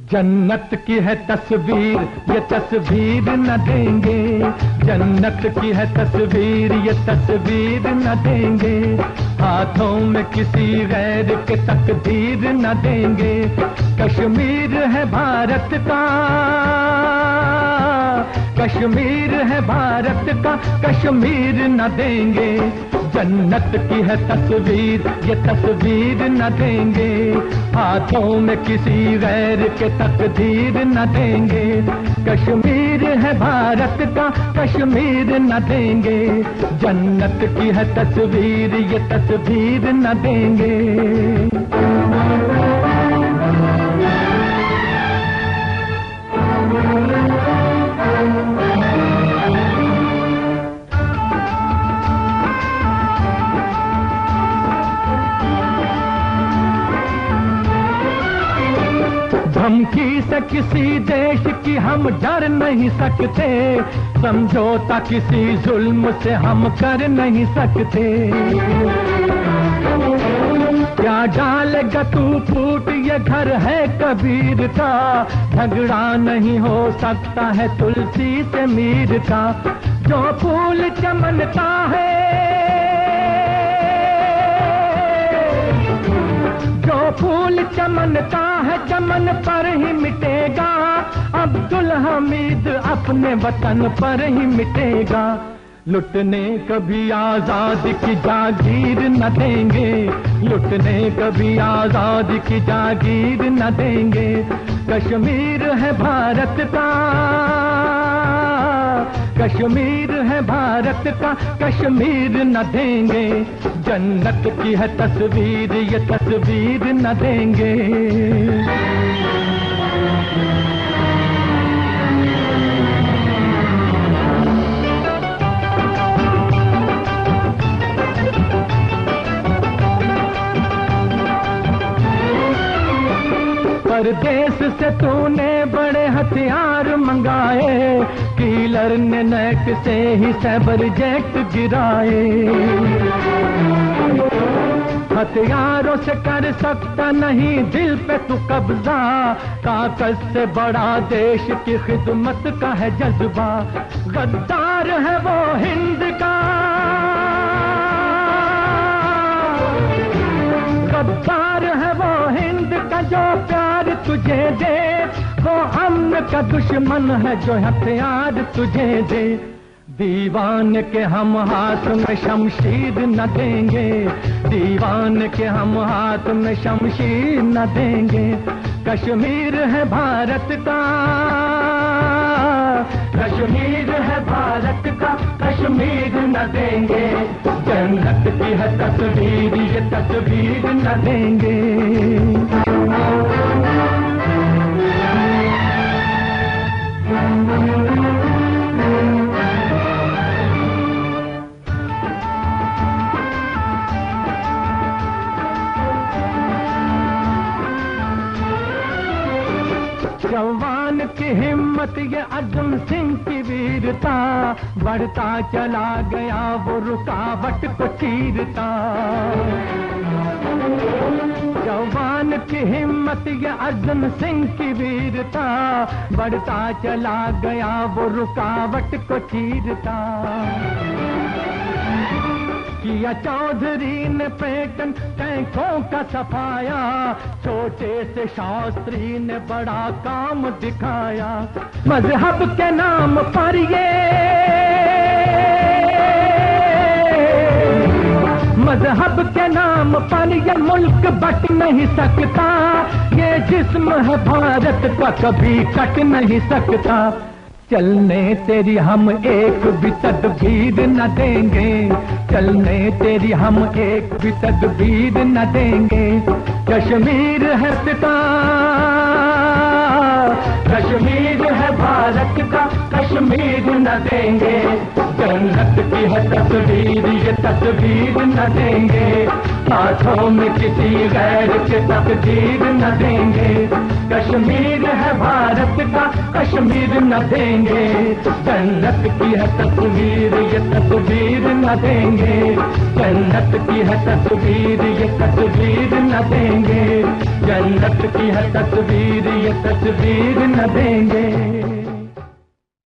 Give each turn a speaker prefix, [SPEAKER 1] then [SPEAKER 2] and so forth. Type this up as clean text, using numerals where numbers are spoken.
[SPEAKER 1] जन्नत की है तस्वीर, ये तस्वीर न देंगे। जन्नत की है तस्वीर, ये तस्वीर न देंगे। हाथों में किसी गैर के तकदीर न देंगे। कश्मीर है भारत का, कश्मीर है भारत का, कश्मीर न देंगे। जन्नत की है तस्वीर, ये तस्वीर न देंगे। हाथों में किसी गैर के तकदीर न देंगे। कश्मीर है भारत का, कश्मीर न देंगे। जन्नत की है तस्वीर, ये तस्वीर न देंगे। धमकी से किसी देश की हम डर नहीं सकते। समझौता किसी जुल्म से हम कर नहीं सकते। क्या डालेगा तू फूट, ये घर है कबीर का। झगड़ा नहीं हो सकता है तुलसी से मीर का। जो फूल चमनता है, जो फूल चमनता है, चमन पर ही मिटेगा। अब्दुल हमीद अपने वतन पर ही मिटेगा। लुटने कभी आजादी की जागीर न देंगे। लुटने कभी आजादी की जागीर न देंगे। कश्मीर है भारत का, कश्मीर है भारत का, कश्मीर न देंगे। जन्नत की है तस्वीर, ये तस्वीर न देंगे। परदेश से तूने बड़े हथियार मंगाए। किलर ने नेट से ही सैबर जेट गिराए। हथियारों से कर सकता नहीं दिल पे तू कब्जा। ताकत से बड़ा देश की खिदमत का है जज्बा। गद्दार है वो हिंद का, गद्दार है वो हिंद का। जो प्यार तुझे दे वो अमन का दुश्मन है, जो हथियार तुझे दे। दीवान के हम हाथ में शमशीर न देंगे। दीवान के हम हाथ में शमशीर न देंगे। कश्मीर है भारत का, कश्मीर है भारत का, कश्मीर न देंगे। जन्नत की है तस्वीर, ये तस्वीर न देंगे। जवान की हिम्मत, ये अर्जुन सिंह की वीरता। बढ़ता चला गया वो रुकावट को चीरता। जवान की हिम्मत, ये अर्जुन सिंह की वीरता। बढ़ता चला गया वो रुकावट को चीरता। किया चौधरी ने पेटन टैंकों का सफाया। छोटे से शास्त्री ने बड़ा काम दिखाया। मजहब के नाम पर ये, मजहब के नाम पर ये मुल्क बट नहीं सकता। ये जिस्म है भारत का, कभी कट नहीं सकता। चलने तेरी हम एक भी तदबीर न देंगे। चलने तेरी हम एक भी तदबीर न देंगे। कश्मीर है पिता, कश्मीर है भारत का, कश्मीर न देंगे। जन्नत की है तस्वीर, ये तस्वीर न देंगे। हाथों में किसी गैर के तकदीर न देंगे। कश्मीर है भारत का, कश्मीर न देंगे। जन्नत की है तस्वीर, ये तस्वीर न देंगे। जन्नत की है तस्वीर, ये तस्वीर न देंगे। जन्नत की है तस्वीर, ये तस्वीर न देंगे।